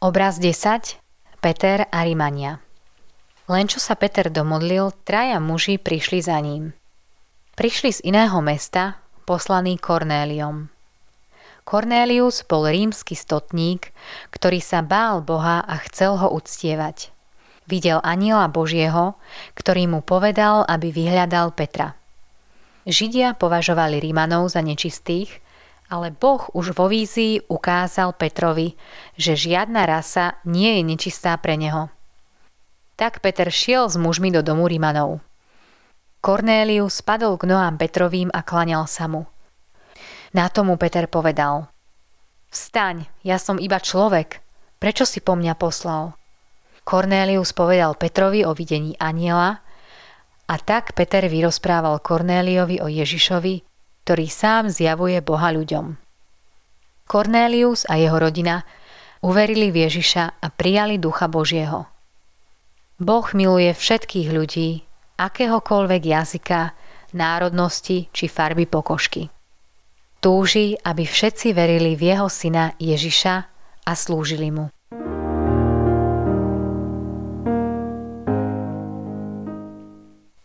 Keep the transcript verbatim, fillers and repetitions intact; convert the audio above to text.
Obraz desať. Peter a Rimania. Len čo sa Peter domodlil, traja muži prišli za ním. Prišli z iného mesta, poslaný Kornéliom. Kornélius bol rímsky stotník, ktorý sa bál Boha a chcel ho uctievať. Videl anjela Božieho, ktorý mu povedal, aby vyhľadal Petra. Židia považovali Rímanov za nečistých, ale Boh už vo vízii ukázal Petrovi, že žiadna rasa nie je nečistá pre neho. Tak Peter šiel s mužmi do domu Rimanov. Kornélius spadol k nohám Petrovým a klaňal sa mu. Na tomu Peter povedal: Vstaň, ja som iba človek, prečo si po mňa poslal? Kornélius povedal Petrovi o videní anjela a tak Peter vyrozprával Kornéliovi o Ježišovi, ktorý sám zjavuje Boha ľuďom. Kornélius a jeho rodina uverili v Ježiša a prijali Ducha Božieho. Boh miluje všetkých ľudí, akéhokoľvek jazyka, národnosti či farby pokožky. Túži, aby všetci verili v jeho syna Ježiša a slúžili mu.